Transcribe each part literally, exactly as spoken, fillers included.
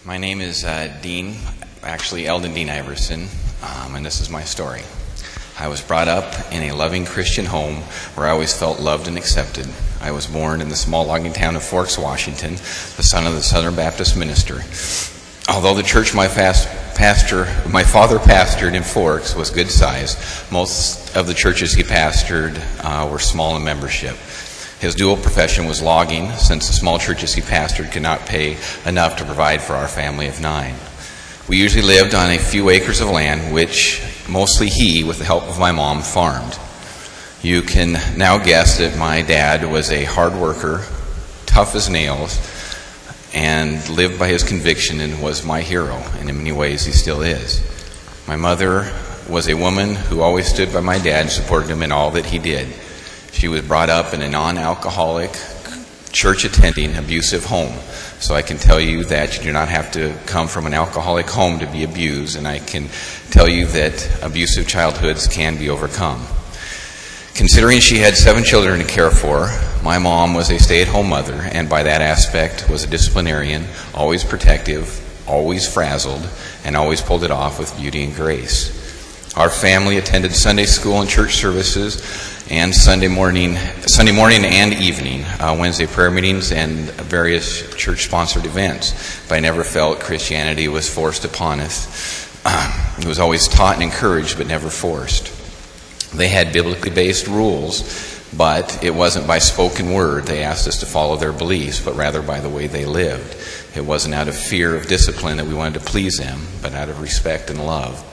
My name is uh, Dean, actually Eldon Dean Iverson, um, and this is my story. I was brought up in a loving Christian home where I always felt loved and accepted. I was born in the small logging town of Forks, Washington, the son of the Southern Baptist minister. Although the church my fast pastor, my father pastored in Forks was good size, most of the churches he pastored uh, were small in membership. His dual profession was logging, since the small churches he pastored could not pay enough to provide for our family of nine. We usually lived on a few acres of land, which mostly he, with the help of my mom, farmed. You can now guess that my dad was a hard worker, tough as nails, and lived by his conviction and was my hero, and in many ways he still is. My mother was a woman who always stood by my dad and supported him in all that he did. She was brought up in a non-alcoholic, church-attending, abusive home. So I can tell you that you do not have to come from an alcoholic home to be abused, and I can tell you that abusive childhoods can be overcome. Considering she had seven children to care for, my mom was a stay-at-home mother, and by that aspect was a disciplinarian, always protective, always frazzled, and always pulled it off with beauty and grace. Our family attended Sunday school and church services and Sunday morning, Sunday morning and evening, uh, Wednesday prayer meetings and various church-sponsored events. But I never felt Christianity was forced upon us. Uh, it was always taught and encouraged, but never forced. They had biblically based rules, but it wasn't by spoken word they asked us to follow their beliefs, but rather by the way they lived. It wasn't out of fear of discipline that we wanted to please them, but out of respect and love.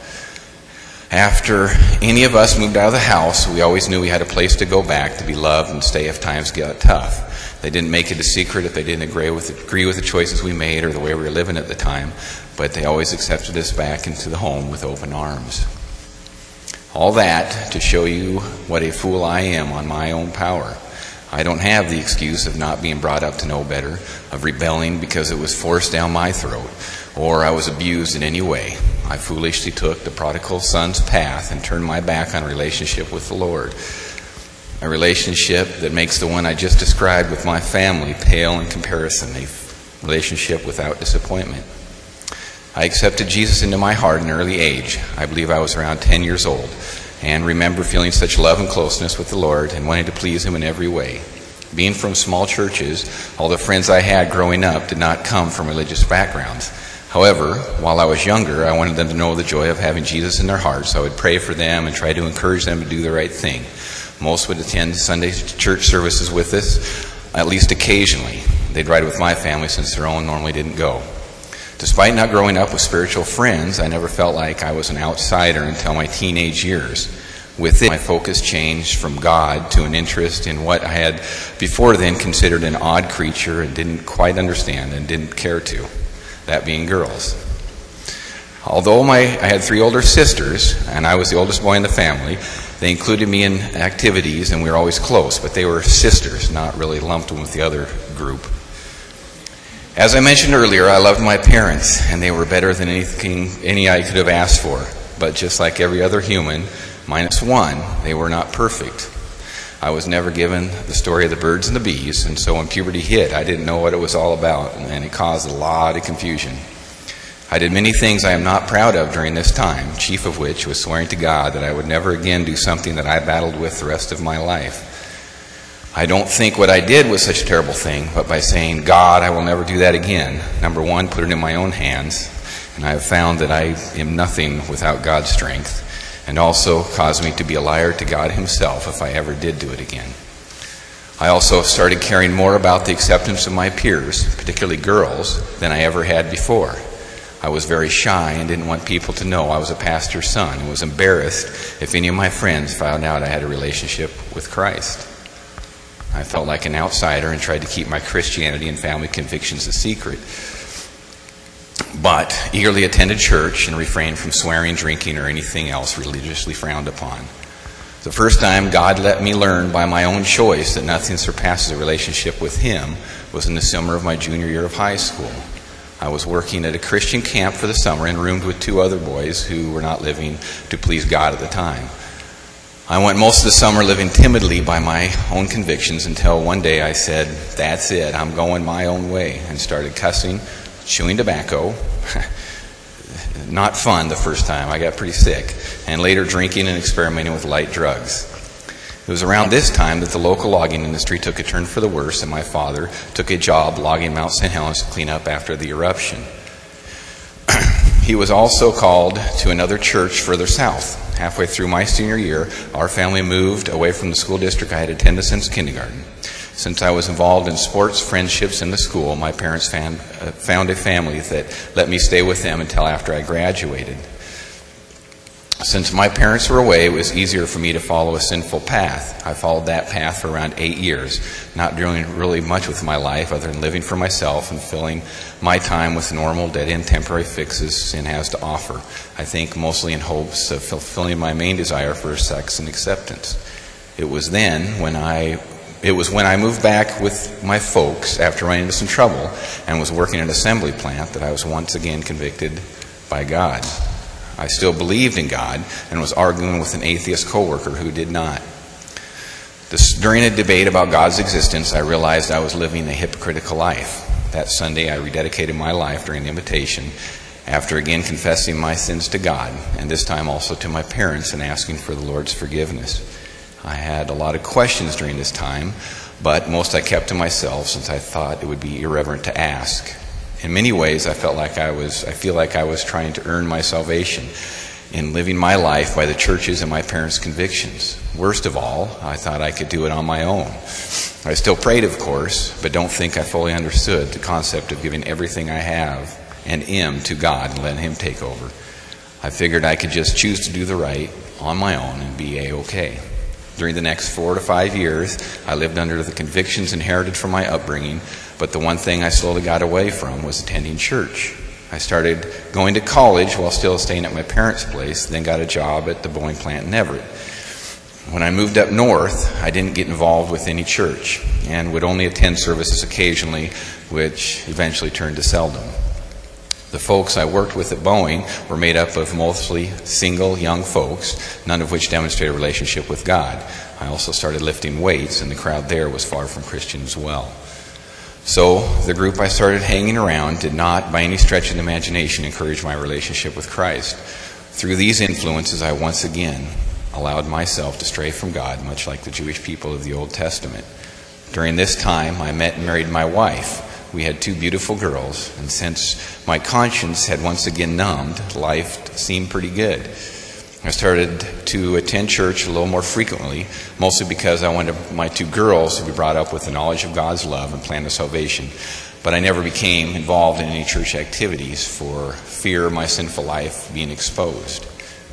After any of us moved out of the house, we always knew we had a place to go back to be loved and stay if times got tough. They didn't make it a secret if they didn't agree with, agree with the choices we made or the way we were living at the time, but they always accepted us back into the home with open arms. All that to show you what a fool I am on my own power. I don't have the excuse of not being brought up to know better, of rebelling because it was forced down my throat, or I was abused in any way. I foolishly took the prodigal son's path and turned my back on a relationship with the Lord. A relationship that makes the one I just described with my family pale in comparison, a relationship without disappointment. I accepted Jesus into my heart at an early age. I believe I was around ten years old, and remember feeling such love and closeness with the Lord and wanting to please Him in every way. Being from small churches, all the friends I had growing up did not come from religious backgrounds. However, while I was younger, I wanted them to know the joy of having Jesus in their hearts. So I would pray for them and try to encourage them to do the right thing. Most would attend Sunday church services with us, at least occasionally. They'd ride with my family since their own normally didn't go. Despite not growing up with spiritual friends, I never felt like I was an outsider until my teenage years. With it, my focus changed from God to an interest in what I had before then considered an odd creature and didn't quite understand and didn't care to. That being girls. Although my, I had three older sisters, and I was the oldest boy in the family, they included me in activities, and we were always close, but they were sisters, not really lumped in with the other group. As I mentioned earlier, I loved my parents, and they were better than anything any I could have asked for. But just like every other human, minus one, they were not perfect. I was never given the story of the birds and the bees, and so when puberty hit, I didn't know what it was all about, and it caused a lot of confusion. I did many things I am not proud of during this time, chief of which was swearing to God that I would never again do something that I battled with the rest of my life. I don't think what I did was such a terrible thing, but by saying, God, I will never do that again, number one, put it in my own hands, and I have found that I am nothing without God's strength, and also caused me to be a liar to God Himself if I ever did do it again. I also started caring more about the acceptance of my peers, particularly girls, than I ever had before. I was very shy and didn't want people to know I was a pastor's son, and was embarrassed if any of my friends found out I had a relationship with Christ. I felt like an outsider and tried to keep my Christianity and family convictions a secret, but eagerly attended church and refrained from swearing, drinking, or anything else religiously frowned upon. The first time God let me learn by my own choice that nothing surpasses a relationship with Him was in the summer of my junior year of high school. I was working at a Christian camp for the summer and roomed with two other boys who were not living to please God at the time. I went most of the summer living timidly by my own convictions until one day I said, that's it, I'm going my own way, and started cussing, chewing tobacco, not fun the first time, I got pretty sick, and later drinking and experimenting with light drugs. It was around this time that the local logging industry took a turn for the worse, and my father took a job logging Mount Saint Helens to clean up after the eruption. He was also called to another church further south. Halfway through my senior year, our family moved away from the school district I had attended since kindergarten. Since I was involved in sports, friendships, and the school, my parents found, uh, found a family that let me stay with them until after I graduated. Since my parents were away, it was easier for me to follow a sinful path. I followed that path for around eight years, not doing really much with my life other than living for myself and filling my time with normal, dead-end temporary fixes sin has to offer. I think mostly in hopes of fulfilling my main desire for sex and acceptance. It was then when I It was when I moved back with my folks after running into some trouble and was working in an assembly plant that I was once again convicted by God. I still believed in God and was arguing with an atheist coworker who did not. This, during a debate about God's existence, I realized I was living a hypocritical life. That Sunday, I rededicated my life during the invitation after again confessing my sins to God, and this time also to my parents and asking for the Lord's forgiveness. I had a lot of questions during this time, but most I kept to myself since I thought it would be irreverent to ask. In many ways, I felt like I was, I feel like I was trying to earn my salvation in living my life by the church's and my parents' convictions. Worst of all, I thought I could do it on my own. I still prayed, of course, but don't think I fully understood the concept of giving everything I have and am to God and letting Him take over. I figured I could just choose to do the right on my own and be A-okay. During the next four to five years, I lived under the convictions inherited from my upbringing, but the one thing I slowly got away from was attending church. I started going to college while still staying at my parents' place, then got a job at the Boeing plant in Everett. When I moved up north, I didn't get involved with any church and would only attend services occasionally, which eventually turned to seldom. The folks I worked with at Boeing were made up of mostly single young folks, none of which demonstrated a relationship with God. I also started lifting weights, and the crowd there was far from Christian as well. So the group I started hanging around did not, by any stretch of the imagination, encourage my relationship with Christ. Through these influences, I once again allowed myself to stray from God, much like the Jewish people of the Old Testament. During this time, I met and married my wife. We had two beautiful girls, and since my conscience had once again numbed, life seemed pretty good. I started to attend church a little more frequently, mostly because I wanted my two girls to be brought up with the knowledge of God's love and plan of salvation. But I never became involved in any church activities for fear of my sinful life being exposed.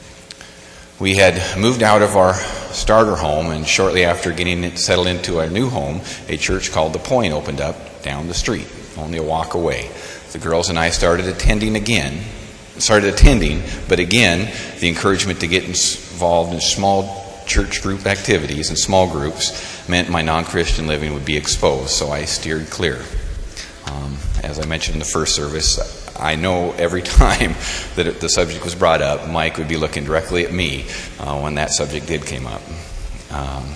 We had moved out of our starter home, and shortly after getting settled into our new home, a church called The Point opened up down the street, only a walk away. The girls and I started attending again, started attending, but again, the encouragement to get involved in small church group activities and small groups meant my non-Christian living would be exposed, so I steered clear. Um, as I mentioned in the first service, I know every time that the subject was brought up, Mike would be looking directly at me uh, when that subject did come up. Um,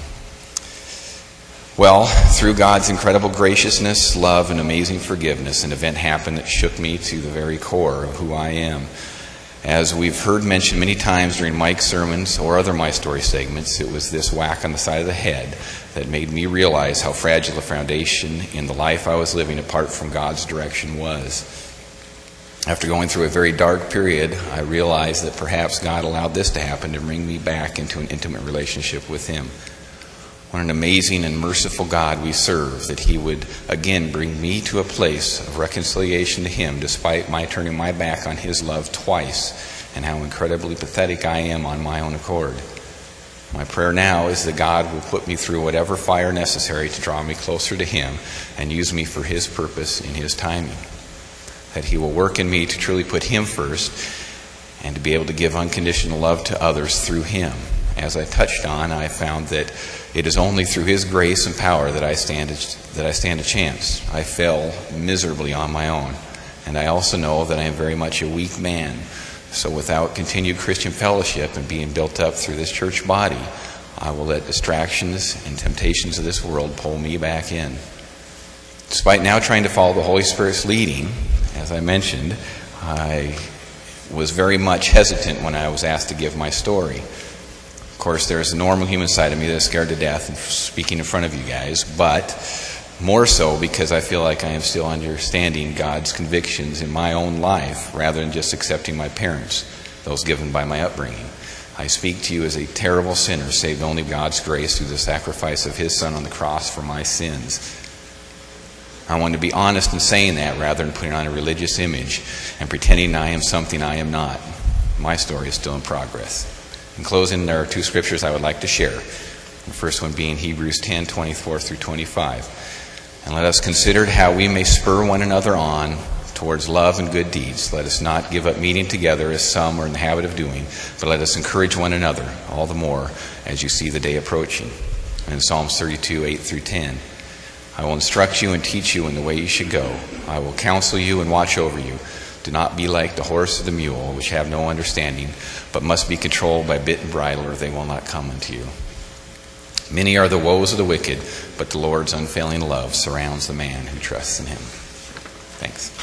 Well, through God's incredible graciousness, love, and amazing forgiveness, an event happened that shook me to the very core of who I am. As we've heard mentioned many times during Mike's sermons or other My Story segments, it was this whack on the side of the head that made me realize how fragile the foundation in the life I was living apart from God's direction was. After going through a very dark period, I realized that perhaps God allowed this to happen to bring me back into an intimate relationship with Him. What an amazing and merciful God we serve, that He would again bring me to a place of reconciliation to Him despite my turning my back on His love twice, and how incredibly pathetic I am on my own accord. My prayer now is that God will put me through whatever fire necessary to draw me closer to Him and use me for His purpose in His timing. That He will work in me to truly put Him first and to be able to give unconditional love to others through Him. As I touched on, I found that it is only through His grace and power that I stand a, that I stand a chance. I fell miserably on my own, and I also know that I am very much a weak man. So without continued Christian fellowship and being built up through this church body, I will let distractions and temptations of this world pull me back in. Despite now trying to follow the Holy Spirit's leading as I mentioned, I was very much hesitant when I was asked to give my story. Of course, there's a normal human side of me that's scared to death of speaking in front of you guys, but more so because I feel like I am still understanding God's convictions in my own life rather than just accepting my parents, those given by my upbringing. I speak to you as a terrible sinner, saved only by God's grace through the sacrifice of His Son on the cross for my sins. I want to be honest in saying that rather than putting on a religious image and pretending I am something I am not. My story is still in progress. In closing, there are two scriptures I would like to share. The first one being Hebrews ten, twenty-four through twenty-five. And let us consider how we may spur one another on towards love and good deeds. Let us not give up meeting together as some are in the habit of doing, but let us encourage one another all the more as you see the day approaching. And in Psalms thirty-two, eight through ten, I will instruct you and teach you in the way you should go. I will counsel you and watch over you. Do not be like the horse or the mule, which have no understanding, but must be controlled by bit and bridle, or they will not come unto you. Many are the woes of the wicked, but the Lord's unfailing love surrounds the man who trusts in Him. Thanks.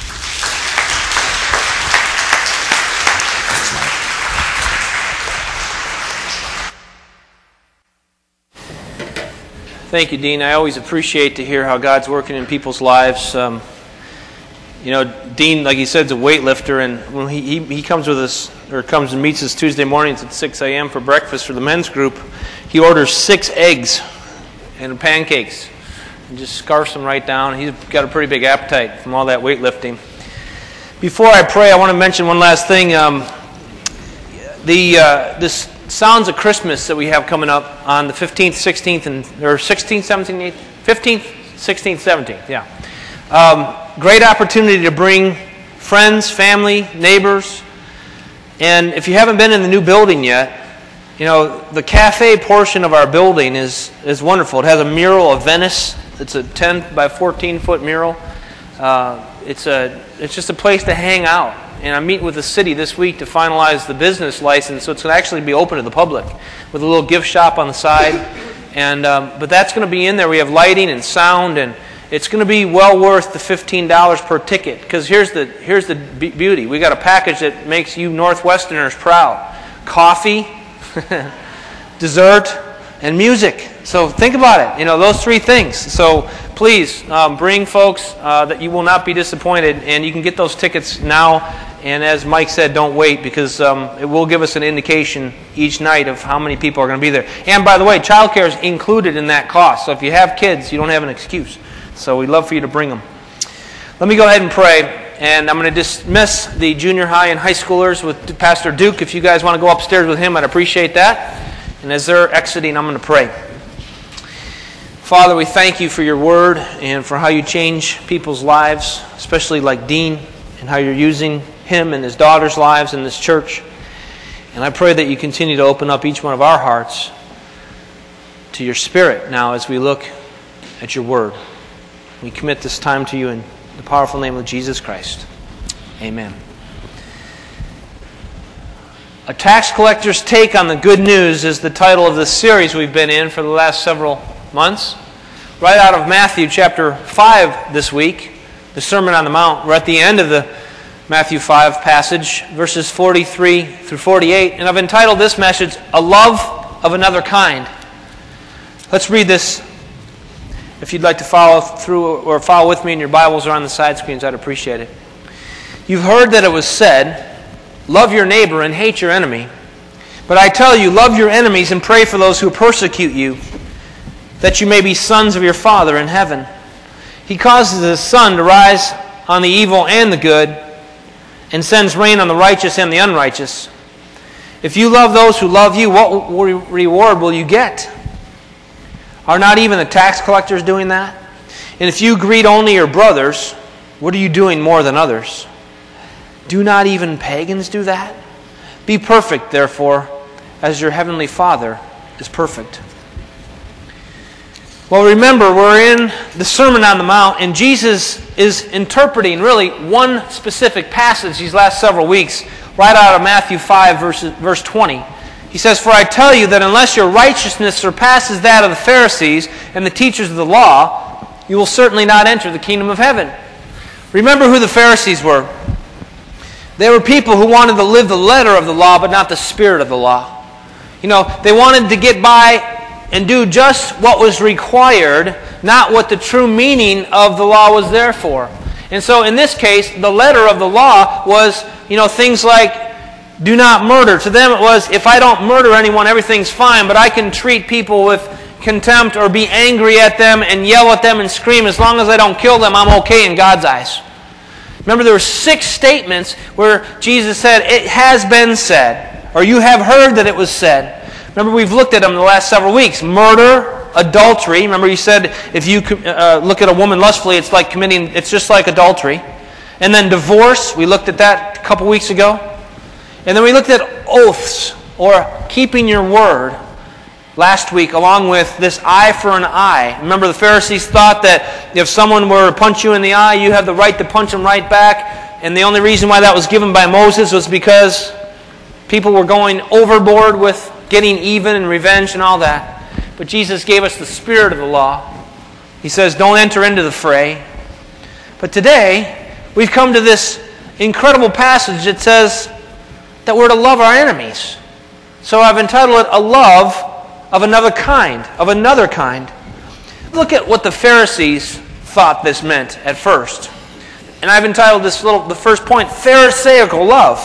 Thank you, Dean. I always appreciate to hear how God's working in people's lives. Um, you know, Dean, like he said, is a weightlifter, and when he, he he comes with us, or comes and meets us Tuesday mornings at six a.m. for breakfast for the men's group, he orders six eggs and pancakes and just scarfs them right down. He's got a pretty big appetite from all that weightlifting. Before I pray, I want to mention one last thing. Um, the uh, this. Sounds of Christmas that we have coming up on the fifteenth, sixteenth, and or sixteenth, seventeenth, eighteenth, fifteenth, sixteenth, seventeenth. Yeah, um, great opportunity to bring friends, family, neighbors, and if you haven't been in the new building yet, you know the cafe portion of our building is is wonderful. It has a mural of Venice. It's a ten by fourteen foot mural. Uh, it's a it's just a place to hang out. And I'm meeting with the city this week to finalize the business license, so it's going to actually be open to the public with a little gift shop on the side. And um, but that's going to be in there. We have lighting and sound, and it's going to be well worth the fifteen dollars per ticket. Because here's the here's the beauty: we got a package that makes you Northwesterners proud: coffee, dessert, and music. So think about it. You know, those three things. So please um, bring folks uh, that you will not be disappointed, and you can get those tickets now. And as Mike said, don't wait, because um, it will give us an indication each night of how many people are going to be there. And by the way, childcare is included in that cost. So if you have kids, you don't have an excuse. So we'd love for you to bring them. Let me go ahead and pray. And I'm going to dismiss the junior high and high schoolers with Pastor Duke. If you guys want to go upstairs with him, I'd appreciate that. And as they're exiting, I'm going to pray. Father, we thank you for your word and for how you change people's lives, especially like Dean, and how you're using him and his daughter's lives in this church. And I pray that you continue to open up each one of our hearts to your Spirit now as we look at your word. We commit this time to you in the powerful name of Jesus Christ. Amen. A Tax Collector's Take on the Good News is the title of the series we've been in for the last several months. Right out of Matthew chapter five this week, the Sermon on the Mount. We're at the end of the Matthew five passage, verses forty-three through forty-eight, and I've entitled this message, A Love of Another Kind. Let's read this. If you'd like to follow through or follow with me in your Bibles or on the side screens, I'd appreciate it. You've heard that it was said, love your neighbor and hate your enemy. But I tell you, love your enemies and pray for those who persecute you, that you may be sons of your Father in heaven. He causes His sun to rise on the evil and the good, and sends rain on the righteous and the unrighteous. If you love those who love you, what reward will you get? Are not even the tax collectors doing that? And if you greet only your brothers, what are you doing more than others? Do not even pagans do that? Be perfect, therefore, as your heavenly Father is perfect. Well, remember, we're in the Sermon on the Mount, and Jesus is interpreting really one specific passage these last several weeks, right out of Matthew five, verse, verse twenty. He says, For I tell you that unless your righteousness surpasses that of the Pharisees and the teachers of the law, you will certainly not enter the kingdom of heaven. Remember who the Pharisees were. They were people who wanted to live the letter of the law, but not the spirit of the law. You know, they wanted to get by and do just what was required, not what the true meaning of the law was there for. And so in this case, the letter of the law was, you know, things like, do not murder. To them it was, if I don't murder anyone, everything's fine, but I can treat people with contempt or be angry at them and yell at them and scream. As long as I don't kill them, I'm okay in God's eyes. Remember, there were six statements where Jesus said, it has been said, or you have heard that it was said. Remember, we've looked at them in the last several weeks. Murder, adultery. Remember, he said, if you uh, look at a woman lustfully, it's like committing, it's just like adultery. And then divorce, we looked at that a couple weeks ago. And then we looked at oaths, or keeping your word, last week, along with this eye for an eye. Remember, the Pharisees thought that if someone were to punch you in the eye, you have the right to punch them right back. And the only reason why that was given by Moses was because people were going overboard with getting even and revenge and all that. But Jesus gave us the spirit of the law. He says, don't enter into the fray. But today, we've come to this incredible passage that says that we're to love our enemies. So I've entitled it, A Love of Another Kind, of another kind. Look at what the Pharisees thought this meant at first. And I've entitled this little, the first point, Pharisaical love.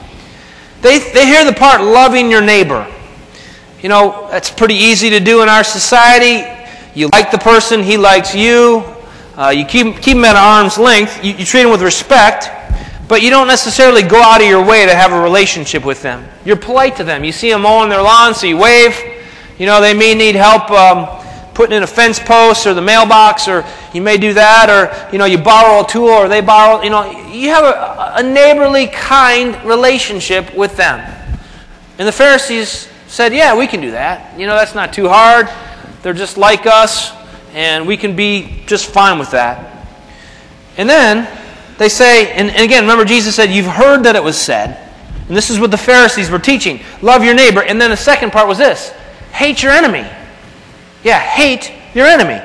They, they hear the part, loving your neighbor. You know, that's pretty easy to do in our society. You like the person, he likes you. Uh, you keep, keep him at arm's length. You, you treat him with respect. But you don't necessarily go out of your way to have a relationship with them. You're polite to them. You see them mowing their lawn, so you wave. You know, they may need help um, putting in a fence post or the mailbox, or you may do that, or, you know, you borrow a tool, or they borrow, you know, you have a, a neighborly, kind relationship with them. And the Pharisees said, yeah, we can do that. You know, that's not too hard. They're just like us, and we can be just fine with that. And then they say, and, and again, remember Jesus said, you've heard that it was said. And this is what the Pharisees were teaching. Love your neighbor. And then the second part was this. Hate your enemy. Yeah, hate your enemy.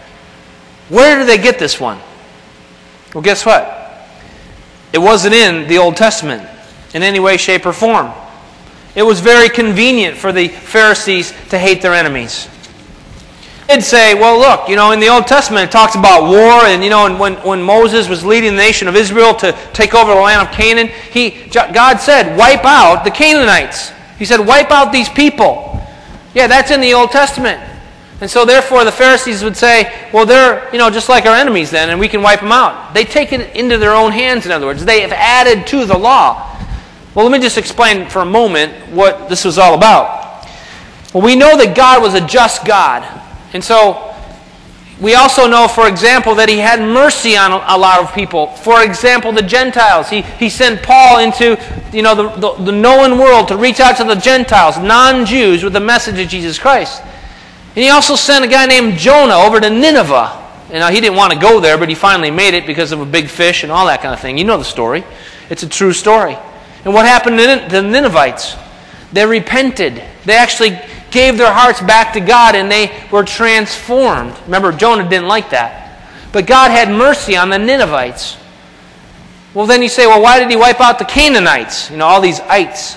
Where did they get this one? Well, guess what? It wasn't in the Old Testament in any way, shape, or form. It was very convenient for the Pharisees to hate their enemies. They'd say, well, look, you know, in the Old Testament it talks about war, and, you know, and when, when Moses was leading the nation of Israel to take over the land of Canaan, he, God said, wipe out the Canaanites. He said, wipe out these people. Yeah, that's in the Old Testament. And so therefore the Pharisees would say, well, they're, you know, just like our enemies then, and we can wipe them out. They take it into their own hands, in other words. They have added to the law. Well, let me just explain for a moment what this was all about. Well, we know that God was a just God. And so we also know, for example, that He had mercy on a lot of people. For example, the Gentiles. He, he sent Paul into, you know, the, the, the known world to reach out to the Gentiles, non-Jews, with the message of Jesus Christ. And He also sent a guy named Jonah over to Nineveh. You know, he didn't want to go there, but he finally made it because of a big fish and all that kind of thing. You know the story. It's a true story. And what happened to the Ninevites? They repented. They actually gave their hearts back to God, and they were transformed. Remember, Jonah didn't like that. But God had mercy on the Ninevites. Well, then you say, well, why did He wipe out the Canaanites? You know, all these ites.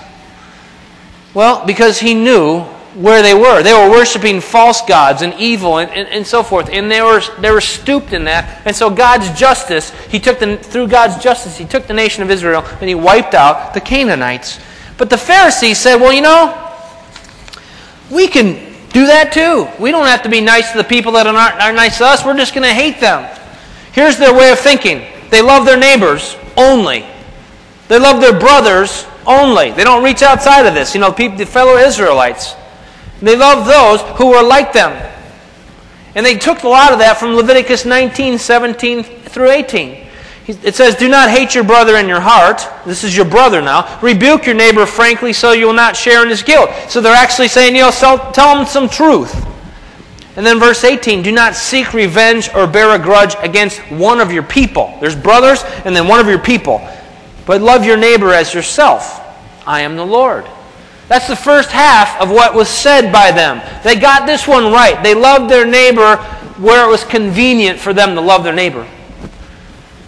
Well, because He knew where they were. They were worshiping false gods and evil and, and, and so forth. And they were, they were stooped in that. And so God's justice, He took the, through God's justice, He took the nation of Israel and He wiped out the Canaanites. But the Pharisees said, well, you know, we can do that too. We don't have to be nice to the people that aren't, aren't nice to us. We're just going to hate them. Here's their way of thinking. They love their neighbors only. They love their brothers only. They don't reach outside of this. You know, people, the fellow Israelites. They love those who are like them. And they took a lot of that from Leviticus nineteen, seventeen through eighteen. It says, do not hate your brother in your heart. This is your brother now. Rebuke your neighbor frankly so you will not share in his guilt. So they're actually saying, you know, tell them some truth. And then verse eighteen, do not seek revenge or bear a grudge against one of your people. There's brothers and then one of your people. But love your neighbor as yourself. I am the Lord. That's the first half of what was said by them. They got this one right. They loved their neighbor where it was convenient for them to love their neighbor.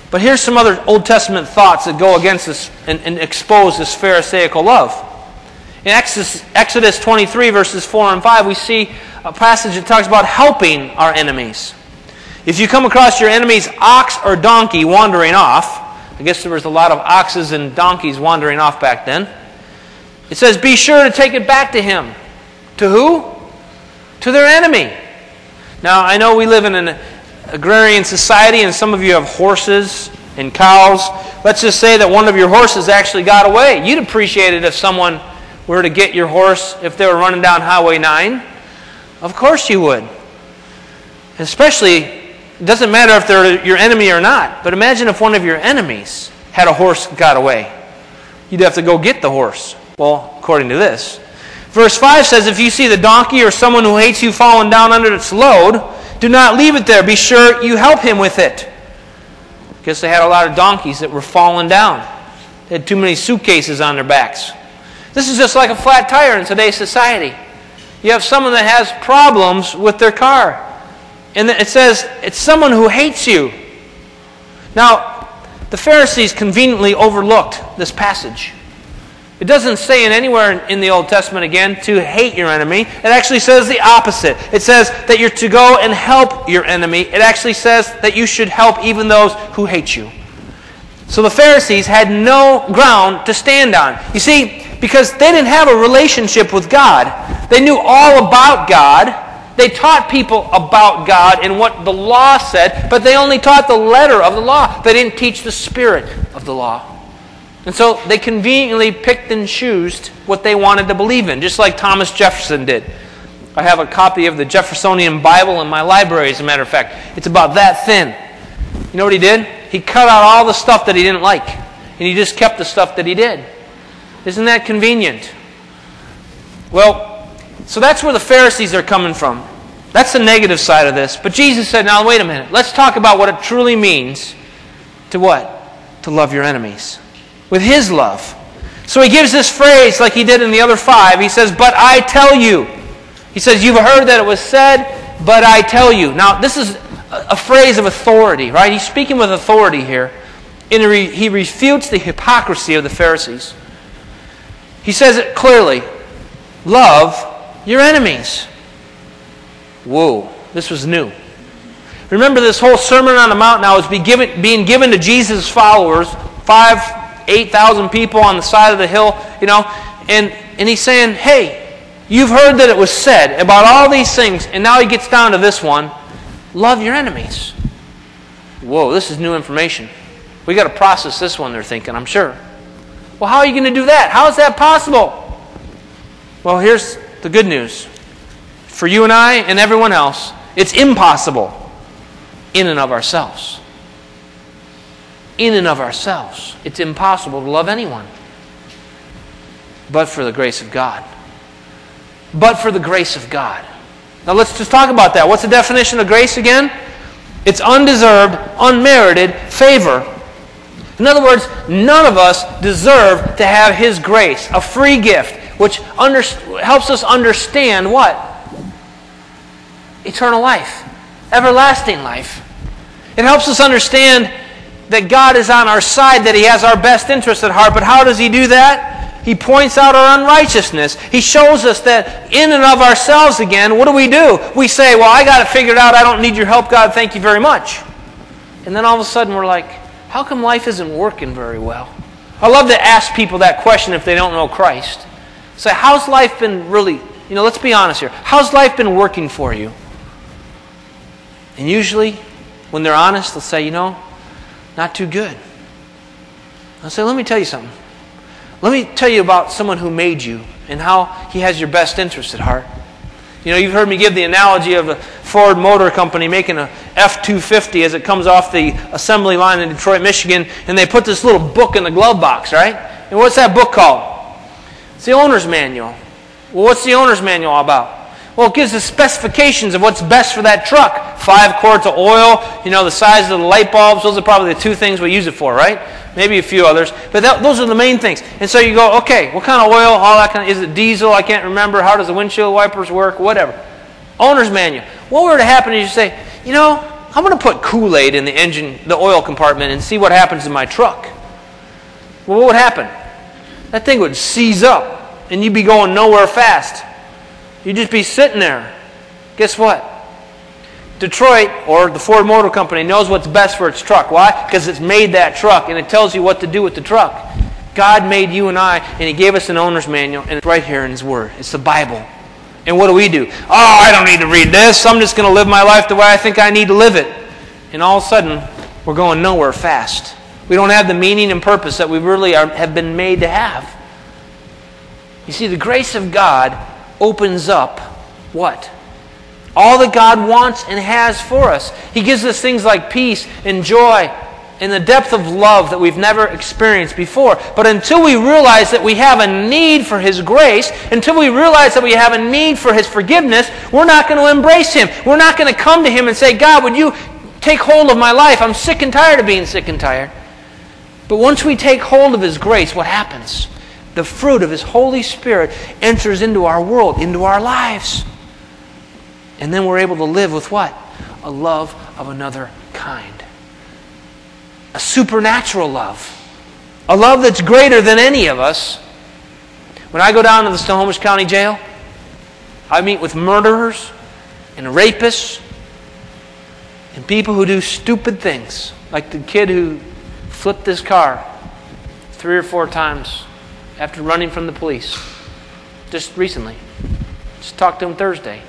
But here's some other Old Testament thoughts that go against this and, and expose this Pharisaical love. In Exodus, Exodus twenty-three, verses four and five, we see a passage that talks about helping our enemies. If you come across your enemy's ox or donkey wandering off, I guess there was a lot of oxes and donkeys wandering off back then, it says, be sure to take it back to him. To who? To their enemy. Now, I know we live in an agrarian society, and some of you have horses and cows. Let's just say that one of your horses actually got away. You'd appreciate it if someone were to get your horse if they were running down Highway nine. Of course you would. Especially, it doesn't matter if they're your enemy or not, but imagine if one of your enemies had a horse got away. You'd have to go get the horse. Well, according to this. Verse five says, if you see the donkey or someone who hates you falling down under its load, do not leave it there. Be sure you help him with it. Because they had a lot of donkeys that were falling down. They had too many suitcases on their backs. This is just like a flat tire in today's society. You have someone that has problems with their car. And it says, it's someone who hates you. Now, the Pharisees conveniently overlooked this passage. It doesn't say in anywhere in the Old Testament, again, to hate your enemy. It actually says the opposite. It says that you're to go and help your enemy. It actually says that you should help even those who hate you. So the Pharisees had no ground to stand on. You see, because they didn't have a relationship with God. They knew all about God. They taught people about God and what the law said, but they only taught the letter of the law. They didn't teach the spirit of the law. And so they conveniently picked and chose what they wanted to believe in, just like Thomas Jefferson did. I have a copy of the Jeffersonian Bible in my library, as a matter of fact. It's about that thin. You know what he did? He cut out all the stuff that he didn't like, and he just kept the stuff that he did. Isn't that convenient? Well, so that's where the Pharisees are coming from. That's the negative side of this. But Jesus said, now wait a minute. Let's talk about what it truly means to what? To love your enemies. With His love. So He gives this phrase like He did in the other five. He says, but I tell you. He says, you've heard that it was said, but I tell you. Now, this is a phrase of authority, right? He's speaking with authority here. And he refutes the hypocrisy of the Pharisees. He says it clearly. Love your enemies. Whoa, this was new. Remember, this whole Sermon on the Mount now is being given, being given to Jesus' followers, five, eight thousand people on the side of the hill, you know, and, and He's saying, hey, you've heard that it was said about all these things, and now He gets down to this one, love your enemies. Whoa, this is new information. We got to process this one, they're thinking, I'm sure. Well, how are you going to do that? How is that possible? Well, here's the good news. For you and I and everyone else, it's impossible in and of ourselves. In and of ourselves. It's impossible to love anyone. But for the grace of God. But for the grace of God. Now let's just talk about that. What's the definition of grace again? It's undeserved, unmerited favor. In other words, none of us deserve to have His grace, a free gift, which under, helps us understand what? Eternal life. Everlasting life. It helps us understand that God is on our side, that He has our best interest at heart. But how does He do that? He points out our unrighteousness. He shows us that in and of ourselves again, what do we do? We say, well, I got it figured out. I don't need your help, God. Thank you very much. And then all of a sudden we're like, how come life isn't working very well? I love to ask people that question if they don't know Christ. Say, how's life been really, you know, let's be honest here. How's life been working for you? And usually, when they're honest, they'll say, you know, not too good. I'll say, let me tell you something. Let me tell you about someone who made you and how He has your best interest at heart. You know, you've heard me give the analogy of a Ford Motor Company making a F two fifty as it comes off the assembly line in Detroit, Michigan, and they put this little book in the glove box, right? And what's that book called? It's the owner's manual. Well, what's the owner's manual all about? Well, it gives the specifications of what's best for that truck. Five quarts of oil, you know, the size of the light bulbs. Those are probably the two things we use it for, right? Maybe a few others. But that, those are the main things. And so you go, okay, what kind of oil? All that kind of, is it diesel? I can't remember. How does the windshield wipers work? Whatever. Owner's manual. What were to happen is you say, you know, I'm going to put Kool-Aid in the engine, the oil compartment, and see what happens in my truck. Well, what would happen? That thing would seize up, and you'd be going nowhere fast. You'd just be sitting there. Guess what? Detroit, or the Ford Motor Company, knows what's best for its truck. Why? Because it's made that truck, and it tells you what to do with the truck. God made you and I, and He gave us an owner's manual, and it's right here in His Word. It's the Bible. And what do we do? Oh, I don't need to read this. I'm just going to live my life the way I think I need to live it. And all of a sudden, we're going nowhere fast. We don't have the meaning and purpose that we really are, have been made to have. You see, the grace of God opens up what? All that God wants and has for us. He gives us things like peace and joy and the depth of love that we've never experienced before. But until we realize that we have a need for His grace, until we realize that we have a need for His forgiveness, we're not going to embrace Him. We're not going to come to Him and say, God, would you take hold of my life? I'm sick and tired of being sick and tired. But once we take hold of His grace, what happens? The fruit of His Holy Spirit enters into our world, into our lives. And then we're able to live with what? A love of another kind. A supernatural love. A love that's greater than any of us. When I go down to the Snohomish County Jail, I meet with murderers and rapists and people who do stupid things. Like the kid who flipped his car three or four times after running from the police. Just recently. Just talked to him Thursday.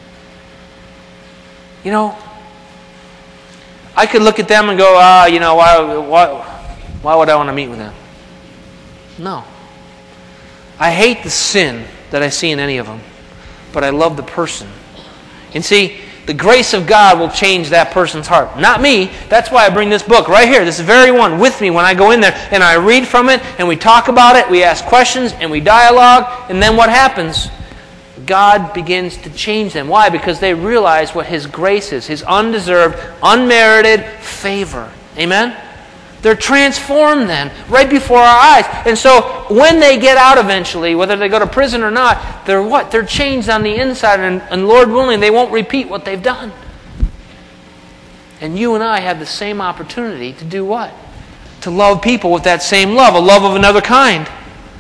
You know, I could look at them and go, ah, you know, why, why, why would I want to meet with them? No. I hate the sin that I see in any of them, but I love the person. And see, the grace of God will change that person's heart. Not me. That's why I bring this book right here, this very one, with me when I go in there. And I read from it, and we talk about it, we ask questions, and we dialogue. And then what happens? God begins to change them. Why? Because they realize what His grace is. His undeserved, unmerited favor. Amen? They're transformed then, right before our eyes. And so, when they get out eventually, whether they go to prison or not, they're what? They're changed on the inside. And, and Lord willing, they won't repeat what they've done. And you and I have the same opportunity to do what? To love people with that same love, a love of another kind.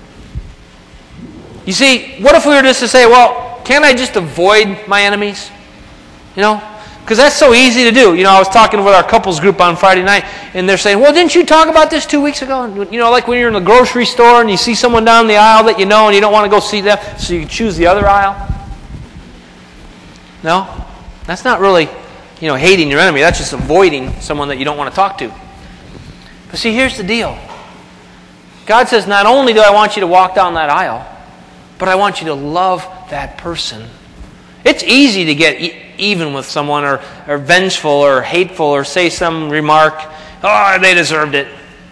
You see, what if we were just to say, well, can't I just avoid my enemies? You know? Because that's so easy to do. You know, I was talking with our couples group on Friday night, and they're saying, well, didn't you talk about this two weeks ago? And, you know, like when you're in the grocery store and you see someone down the aisle that you know and you don't want to go see them, so you choose the other aisle? No? That's not really, you know, hating your enemy. That's just avoiding someone that you don't want to talk to. But see, here's the deal. God says, not only do I want you to walk down that aisle, but I want you to love that person. It's easy to get e- even with someone or, or vengeful or hateful or say some remark, oh, they deserved it.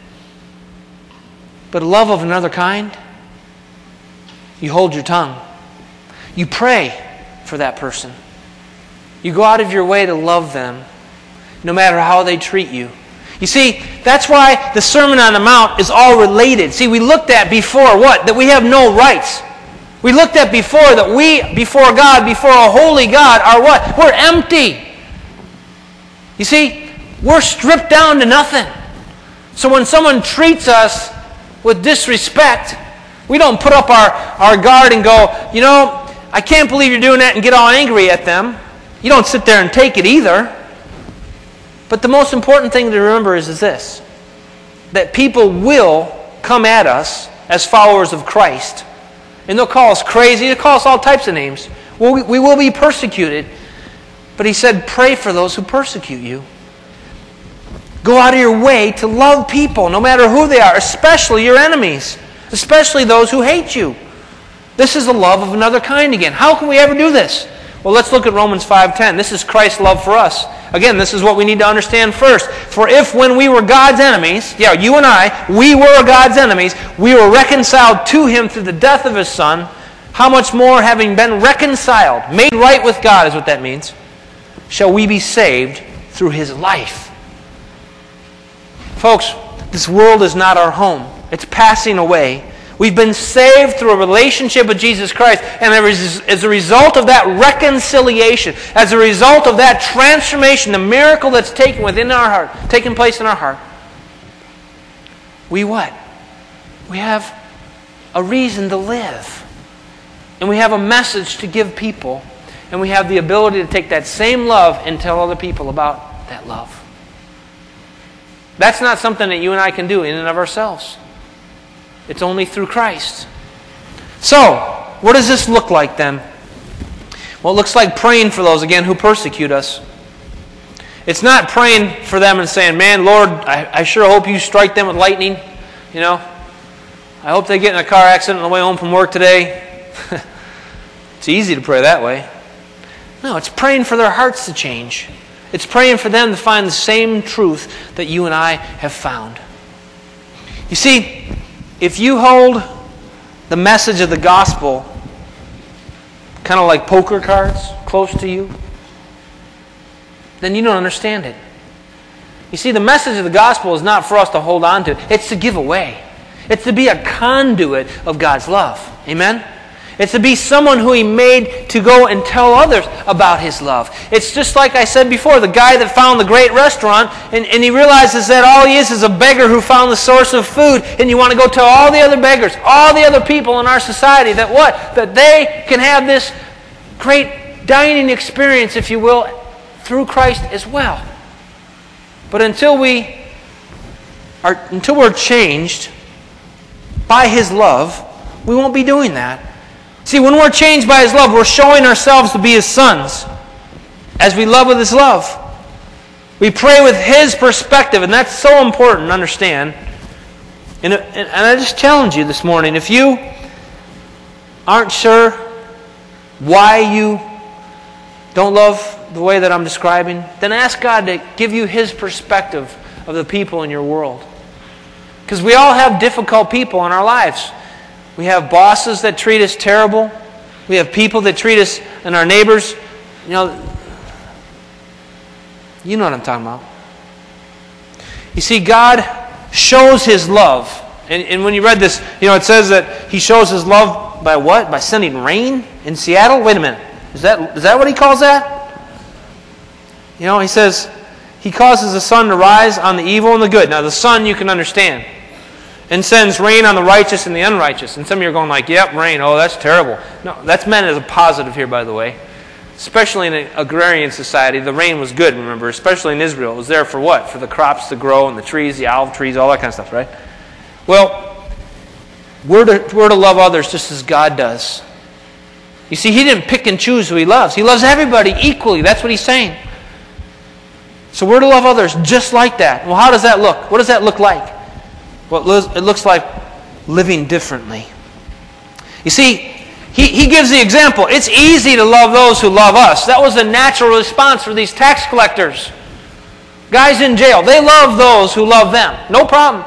But love of another kind, you hold your tongue. You pray for that person. You go out of your way to love them, no matter how they treat you. You see, that's why the Sermon on the Mount is all related. See, we looked at before what? That we have no rights. We looked at before that we, before God, before a holy God, are what? We're empty. You see, we're stripped down to nothing. So when someone treats us with disrespect, we don't put up our, our guard and go, you know, I can't believe you're doing that, and get all angry at them. You don't sit there and take it either. But the most important thing to remember is, is this, that people will come at us as followers of Christ. And they'll call us crazy. They'll call us all types of names. Well, we, we will be persecuted. But He said, pray for those who persecute you. Go out of your way to love people, no matter who they are, especially your enemies, especially those who hate you. This is the love of another kind again. How can we ever do this? Well, let's look at Romans five ten. This is Christ's love for us. Again, this is what we need to understand first. For if when we were God's enemies, yeah, you and I, we were God's enemies, we were reconciled to Him through the death of His Son, how much more, having been reconciled, made right with God is what that means, shall we be saved through His life. Folks, this world is not our home. It's passing away. We've been saved through a relationship with Jesus Christ, and as a result of that reconciliation, as a result of that transformation, the miracle that's taken within our heart, taking place in our heart, we what? We have a reason to live. And we have a message to give people, and we have the ability to take that same love and tell other people about that love. That's not something that you and I can do in and of ourselves. It's only through Christ. So, what does this look like then? Well, it looks like praying for those, again, who persecute us. It's not praying for them and saying, man, Lord, I, I sure hope you strike them with lightning. You know, I hope they get in a car accident on the way home from work today. It's easy to pray that way. No, it's praying for their hearts to change. It's praying for them to find the same truth that you and I have found. You see, if you hold the message of the gospel kind of like poker cards close to you, then you don't understand it. You see, the message of the gospel is not for us to hold on to. It's to give away. It's to be a conduit of God's love. Amen? It's to be someone who He made to go and tell others about His love. It's just like I said before, the guy that found the great restaurant, and, and he realizes that all he is is a beggar who found the source of food, and you want to go tell all the other beggars, all the other people in our society that what? That they can have this great dining experience, if you will, through Christ as well. But until we are, until we're changed by His love, we won't be doing that. See, when we're changed by His love, we're showing ourselves to be His sons as we love with His love. We pray with His perspective, and that's so important to understand. And, and I just challenge you this morning, if you aren't sure why you don't love the way that I'm describing, then ask God to give you His perspective of the people in your world. Because we all have difficult people in our lives. We have bosses that treat us terrible. We have people that treat us, and our neighbors, you know, you know what I'm talking about. You see, God shows His love. And, and when you read this, you know, it says that He shows His love by what? By sending rain in Seattle? Wait a minute. Is that, is that what He calls that? You know, He says, He causes the sun to rise on the evil and the good. Now, the sun you can understand. And sends rain on the righteous and the unrighteous. And some of you are going like, yep, rain, oh, that's terrible. No, that's meant as a positive here, by the way. Especially in an agrarian society, the rain was good, remember, especially in Israel. It was there for what? For the crops to grow and the trees, the olive trees, all that kind of stuff, right? Well, we're to, we're to love others just as God does. You see, He didn't pick and choose who He loves. He loves everybody equally. That's what He's saying. So we're to love others just like that. Well, how does that look? What does that look like? Well, it looks like living differently. You see, he, he gives the example. It's easy to love those who love us. That was a natural response for these tax collectors. Guys in jail, they love those who love them. No problem.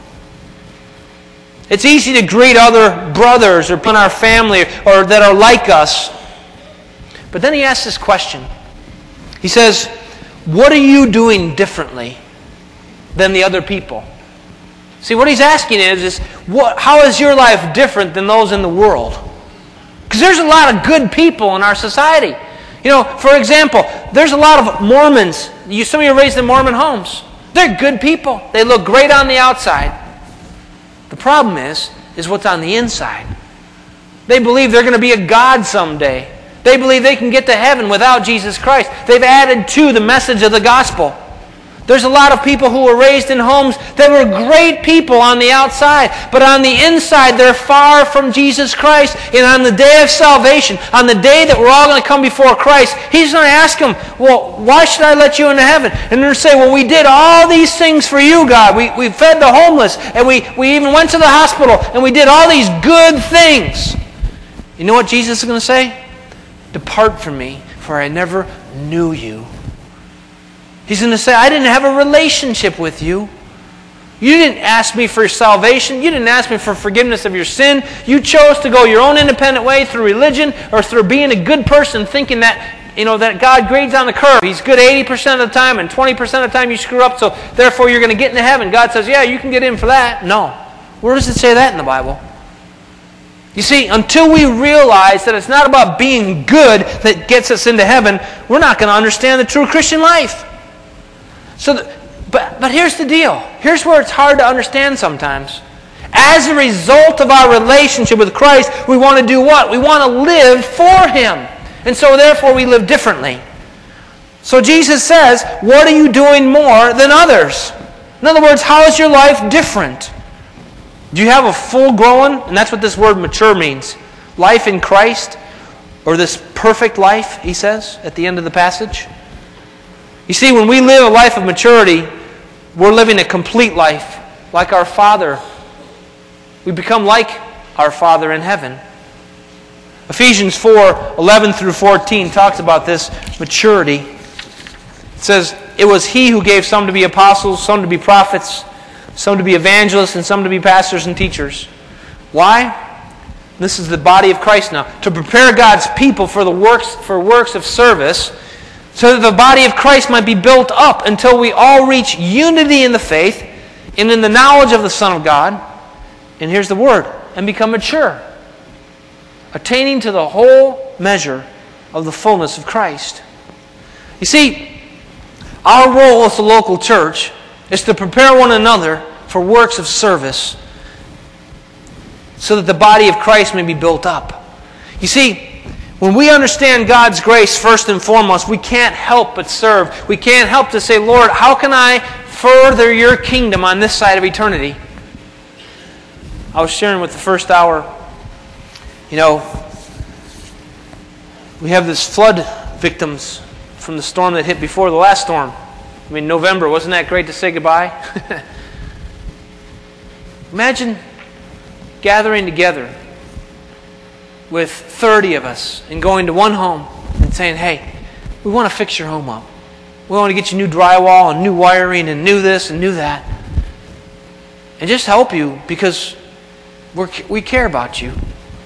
It's easy to greet other brothers or in our family or that are like us. But then he asks this question. He says, what are you doing differently than the other people? See, what he's asking is, is what, how is your life different than those in the world? Because there's a lot of good people in our society. You know, for example, there's a lot of Mormons. You, some of you are raised in Mormon homes. They're good people. They look great on the outside. The problem is, is what's on the inside. They believe they're going to be a God someday. They believe they can get to heaven without Jesus Christ. They've added to the message of the gospel. There's a lot of people who were raised in homes that were great people on the outside, but on the inside they're far from Jesus Christ. And on the day of salvation, on the day that we're all going to come before Christ, He's going to ask them, well, why should I let you into heaven? And they're going to say, well, we did all these things for you, God. We, we fed the homeless, and we, we even went to the hospital, and we did all these good things. You know what Jesus is going to say? Depart from me, for I never knew you. He's going to say, I didn't have a relationship with you. You didn't ask me for salvation. You didn't ask me for forgiveness of your sin. You chose to go your own independent way through religion or through being a good person, thinking that, you know, that God grades on the curve. He's good eighty percent of the time, and twenty percent of the time you screw up, so therefore you're going to get into heaven. God says, yeah, you can get in for that. No. Where does it say that in the Bible? You see, until we realize that it's not about being good that gets us into heaven, we're not going to understand the true Christian life. So, the, but, but here's the deal. Here's where it's hard to understand sometimes. As a result of our relationship with Christ, we want to do what? We want to live for Him. And so therefore we live differently. So Jesus says, what are you doing more than others? In other words, how is your life different? Do you have a full-grown, and that's what this word mature means, life in Christ, or this perfect life, he says, at the end of the passage? You see, when we live a life of maturity, we're living a complete life, like our Father. We become like our Father in heaven. Ephesians four, eleven through fourteen talks about this maturity. It says, it was He who gave some to be apostles, some to be prophets, some to be evangelists, and some to be pastors and teachers. Why? This is the body of Christ now. To prepare God's people for the works for works of service, so that the body of Christ might be built up until we all reach unity in the faith and in the knowledge of the Son of God. And here's the word, and become mature, attaining to the whole measure of the fullness of Christ. You see, our role as a local church is to prepare one another for works of service so that the body of Christ may be built up. You see, when we understand God's grace first and foremost, we can't help but serve. We can't help to say, Lord, how can I further your kingdom on this side of eternity? I was sharing with the first hour, you know, we have this flood victims from the storm that hit before the last storm. I mean, November, wasn't that great to say goodbye? Imagine gathering together with thirty of us and going to one home and saying, hey, we want to fix your home up. We want to get you new drywall and new wiring and new this and new that. And just help you because we're, we care about you.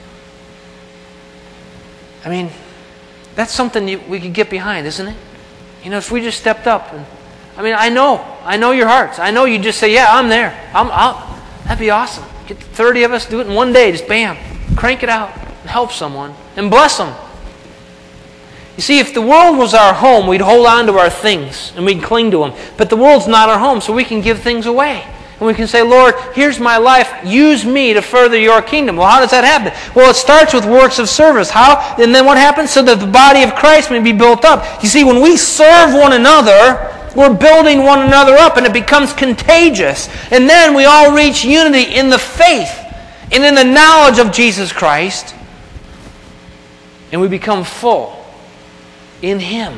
I mean, that's something you, we could get behind, isn't it? You know, if we just stepped up. And I mean, I know. I know your hearts. I know you just say, yeah, I'm there. I'm, I'll, that'd be awesome. Get thirty of us, do it in one day. Just bam. Crank it out and help someone and bless them. You see, if the world was our home, we'd hold on to our things and we'd cling to them. But the world's not our home, so we can give things away. And we can say, Lord, here's my life. Use me to further your kingdom. Well, how does that happen? Well, it starts with works of service. How? And then what happens? So that the body of Christ may be built up. You see, when we serve one another, we're building one another up, and it becomes contagious. And then we all reach unity in the faith and in the knowledge of Jesus Christ. And we become full in Him.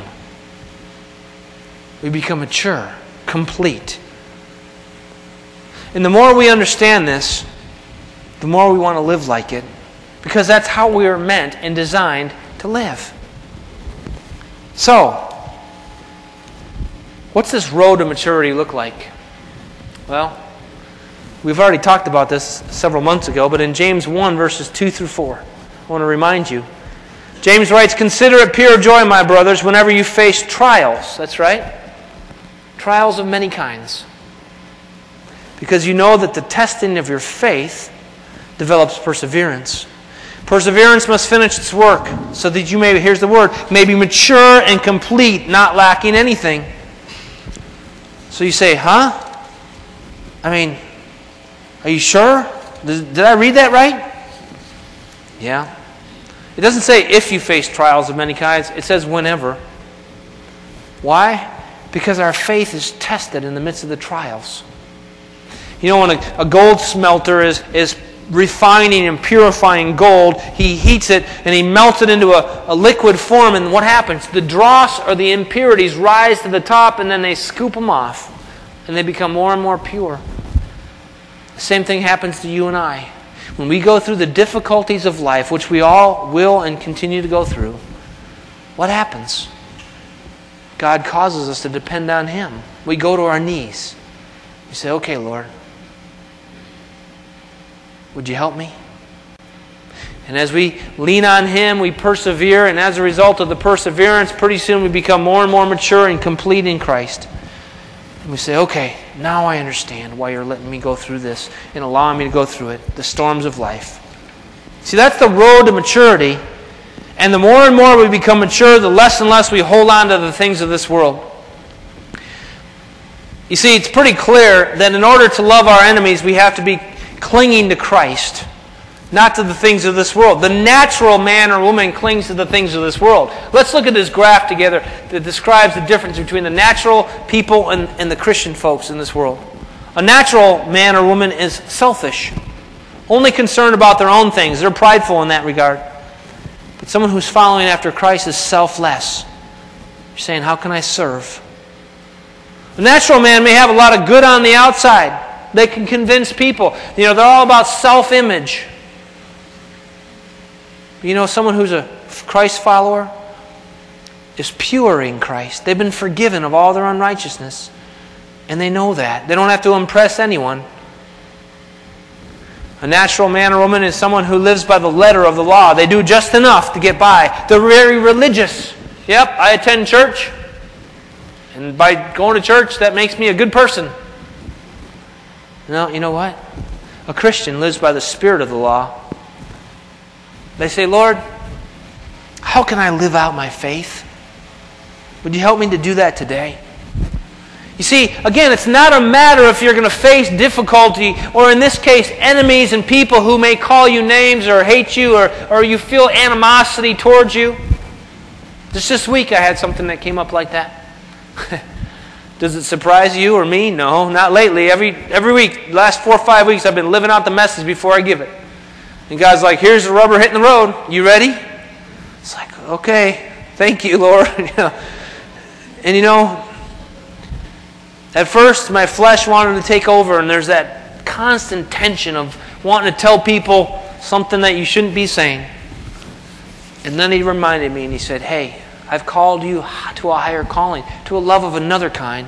We become mature, complete. And the more we understand this, the more we want to live like it, because that's how we are meant and designed to live. So, what's this road to maturity look like? Well, we've already talked about this several months ago, but in James one, verses two through four, I want to remind you. James writes, consider it pure joy, my brothers, whenever you face trials. That's right. Trials of many kinds. Because you know that the testing of your faith develops perseverance. Perseverance must finish its work, so that you may, here's the word, may be mature and complete, not lacking anything. So you say, huh? I mean, are you sure? Did, did I read that right? Yeah. It doesn't say if you face trials of many kinds. It says whenever. Why? Because our faith is tested in the midst of the trials. You know, when a, a gold smelter is, is refining and purifying gold, he heats it and he melts it into a, a liquid form, and what happens? The dross or the impurities rise to the top, and then they scoop them off, and they become more and more pure. The same thing happens to you and I. When we go through the difficulties of life, which we all will and continue to go through, what happens? God causes us to depend on Him. We go to our knees. We say, okay, Lord, would you help me? And as we lean on Him, we persevere, and as a result of the perseverance, pretty soon we become more and more mature and complete in Christ. And we say, okay, now I understand why you're letting me go through this and allowing me to go through it, the storms of life. See, that's the road to maturity. And the more and more we become mature, the less and less we hold on to the things of this world. You see, it's pretty clear that in order to love our enemies, we have to be clinging to Christ, not to the things of this world. The natural man or woman clings to the things of this world. Let's look at this graph together that describes the difference between the natural people and, and the Christian folks in this world. A natural man or woman is selfish, only concerned about their own things. They're prideful in that regard. But someone who's following after Christ is selfless. You're saying, how can I serve? The natural man may have a lot of good on the outside. They can convince people. You know, they're all about self-image. You know, someone who's a Christ follower is pure in Christ. They've been forgiven of all their unrighteousness. And they know that. They don't have to impress anyone. A natural man or woman is someone who lives by the letter of the law. They do just enough to get by. They're very religious. Yep, I attend church. And by going to church, that makes me a good person. No, you know what? A Christian lives by the spirit of the law. They say, Lord, how can I live out my faith? Would you help me to do that today? You see, again, it's not a matter if you're going to face difficulty, or in this case, enemies and people who may call you names or hate you, or, or you feel animosity towards you. Just this week I had something that came up like that. Does it surprise you or me? No, not lately. Every, every week, last four or five weeks, I've been living out the message before I give it. And God's like, here's the rubber hitting the road. You ready? It's like, okay, thank you, Lord. And you know, at first, my flesh wanted to take over, and there's that constant tension of wanting to tell people something that you shouldn't be saying. And then he reminded me, and he said, hey, I've called you to a higher calling, to a love of another kind.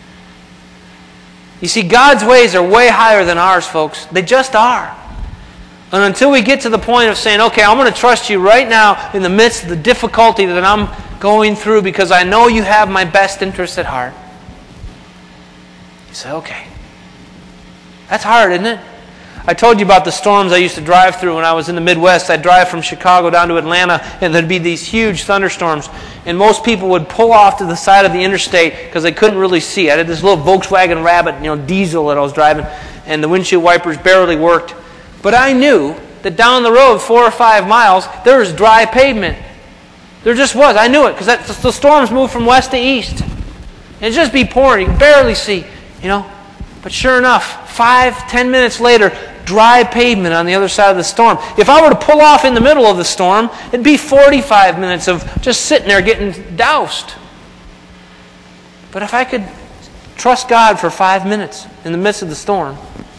You see, God's ways are way higher than ours, folks. They just are. And until we get to the point of saying, okay, I'm going to trust you right now in the midst of the difficulty that I'm going through because I know you have my best interests at heart. You say, okay. That's hard, isn't it? I told you about the storms I used to drive through when I was in the Midwest. I'd drive from Chicago down to Atlanta, and there'd be these huge thunderstorms. And most people would pull off to the side of the interstate because they couldn't really see. I had this little Volkswagen Rabbit, you know, diesel that I was driving, and the windshield wipers barely worked. But I knew that down the road, four or five miles, there was dry pavement. There just was. I knew it because the storms moved from west to east. And it'd just be pouring. You could barely see. You know, but sure enough, five, ten minutes later, dry pavement on the other side of the storm. If I were to pull off in the middle of the storm, it'd be forty-five minutes of just sitting there getting doused. But if I could trust God for five minutes in the midst of the storm,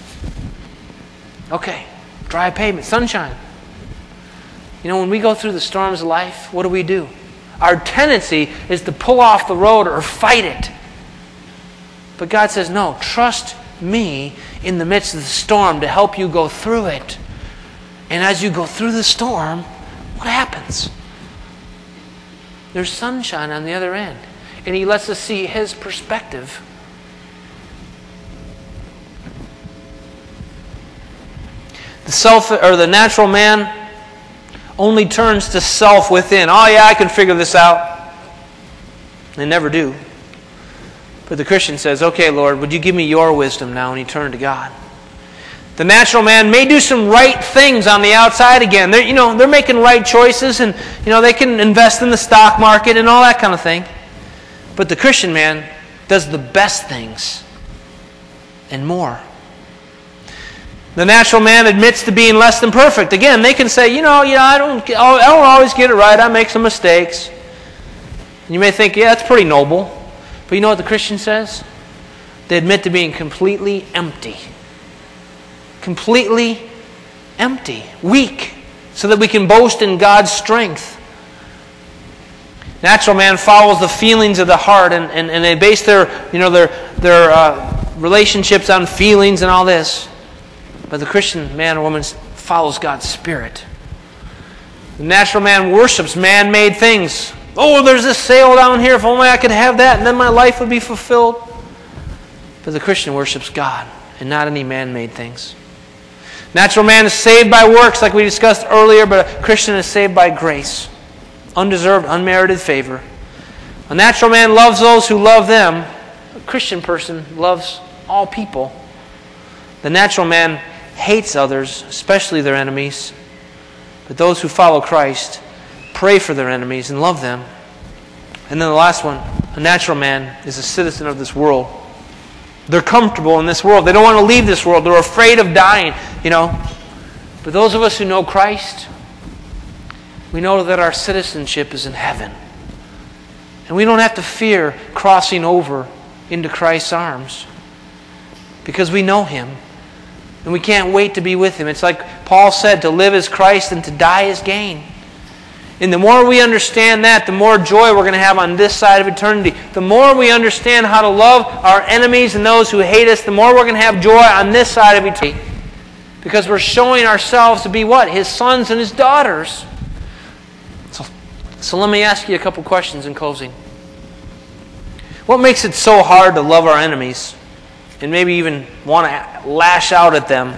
okay, dry pavement, sunshine. You know, when we go through the storms of life, what do we do? Our tendency is to pull off the road or fight it. But God says, no, trust me in the midst of the storm to help you go through it. And as you go through the storm, what happens? There's sunshine on the other end. And He lets us see His perspective. The self or the natural man only turns to self within. Oh yeah, I can figure this out. They never do. But the Christian says, okay, Lord, would you give me your wisdom now? And you turn to God. The natural man may do some right things on the outside again. They're, you know, they're making right choices, and you know, they can invest in the stock market and all that kind of thing. But the Christian man does the best things and more. The natural man admits to being less than perfect. Again, they can say, you know, yeah, I don't, I don't always get it right. I make some mistakes. And you may think, yeah, that's pretty noble. But you know what the Christian says? They admit to being completely empty. Completely empty. Weak. So that we can boast in God's strength. Natural man follows the feelings of the heart, and, and, and they base their, you know, their, their uh, relationships on feelings and all this. But the Christian man or woman follows God's Spirit. The natural man worships man-made things. Oh, there's this sale down here. If only I could have that, and then my life would be fulfilled. But the Christian worships God and not any man-made things. Natural man is saved by works, like we discussed earlier, but a Christian is saved by grace. Undeserved, unmerited favor. A natural man loves those who love them. A Christian person loves all people. The natural man hates others, especially their enemies. But those who follow Christ pray for their enemies and love them. And then the last one, a natural man is a citizen of this world. They're comfortable in this world. They don't want to leave this world. They're afraid of dying, you know. But those of us who know Christ, we know that our citizenship is in heaven. And we don't have to fear crossing over into Christ's arms because we know Him. And we can't wait to be with Him. It's like Paul said, to live is Christ and to die is gain. And the more we understand that, the more joy we're going to have on this side of eternity. The more we understand how to love our enemies and those who hate us, the more we're going to have joy on this side of eternity. Because we're showing ourselves to be what? His sons and His daughters. So, so let me ask you a couple questions in closing. What makes it so hard to love our enemies and maybe even want to lash out at them?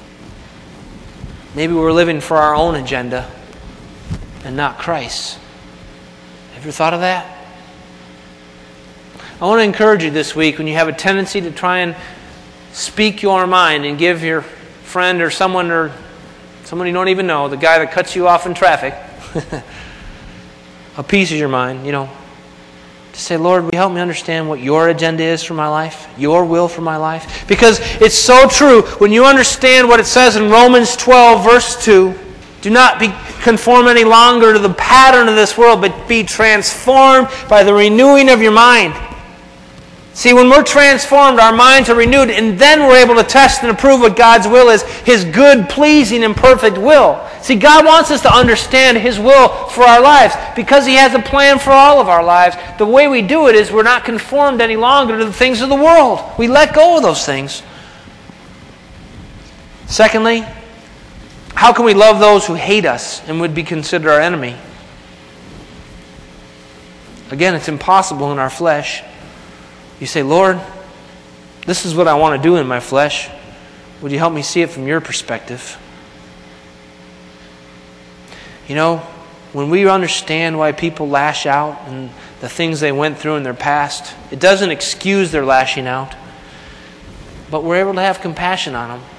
Maybe we're living for our own agenda and not Christ. Have you ever thought of that? I want to encourage you this week, when you have a tendency to try and speak your mind and give your friend or someone or someone you don't even know, the guy that cuts you off in traffic, a piece of your mind, you know, to say, Lord, will you help me understand what your agenda is for my life, your will for my life? Because it's so true. When you understand what it says in Romans twelve, verse two, do not be conform any longer to the pattern of this world, but be transformed by the renewing of your mind. See, when we're transformed, our minds are renewed, and then we're able to test and approve what God's will is, His good, pleasing, and perfect will. See, God wants us to understand His will for our lives because He has a plan for all of our lives. The way we do it is we're not conformed any longer to the things of the world. We let go of those things. Secondly, how can we love those who hate us and would be considered our enemy? Again, it's impossible in our flesh. You say, Lord, this is what I want to do in my flesh. Would you help me see it from your perspective? You know, when we understand why people lash out and the things they went through in their past, it doesn't excuse their lashing out, but we're able to have compassion on them.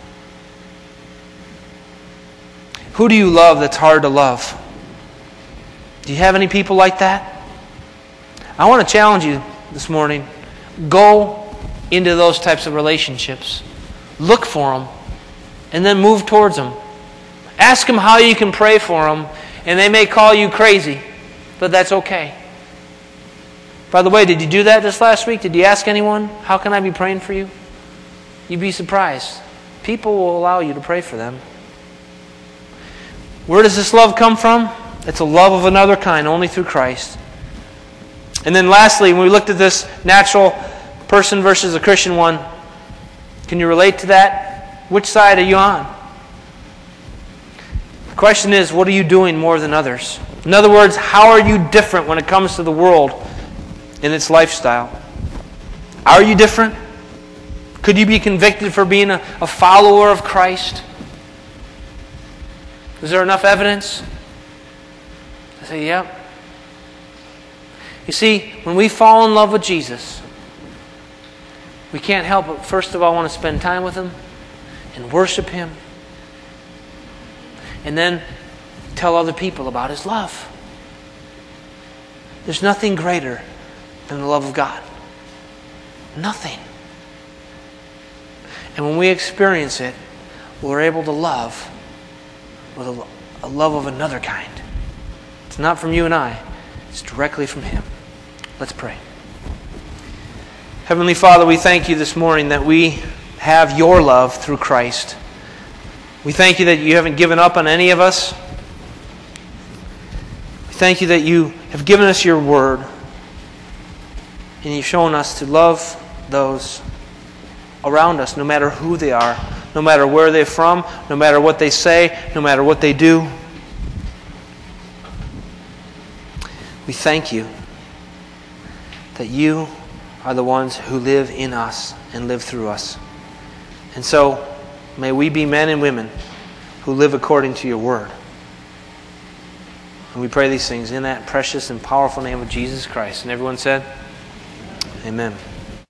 Who do you love that's hard to love? Do you have any people like that? I want to challenge you this morning. Go into those types of relationships. Look for them. And then move towards them. Ask them how you can pray for them. And they may call you crazy. But that's okay. By the way, did you do that this last week? Did you ask anyone, how can I be praying for you? You'd be surprised. People will allow you to pray for them. Where does this love come from? It's a love of another kind, only through Christ. And then lastly, when we looked at this natural person versus a Christian one, can you relate to that? Which side are you on? The question is, what are you doing more than others? In other words, how are you different when it comes to the world and its lifestyle? Are you different? Could you be convicted for being a, a follower of Christ? Is there enough evidence? I say, yep. You see, when we fall in love with Jesus, we can't help but first of all want to spend time with Him and worship Him. And then tell other people about His love. There's nothing greater than the love of God. Nothing. And when we experience it, we're able to love with a, a love of another kind. It's not from you and I. It's directly from Him. Let's pray. Heavenly Father, we thank you this morning that we have your love through Christ. We thank you that you haven't given up on any of us. We thank you that you have given us your word. And you've shown us to love those around us, no matter who they are, no matter where they're from, no matter what they say, no matter what they do. We thank you that you are the ones who live in us and live through us. And so, May we be men and women who live according to your word. And we pray these things in that precious and powerful name of Jesus Christ. And everyone said, amen.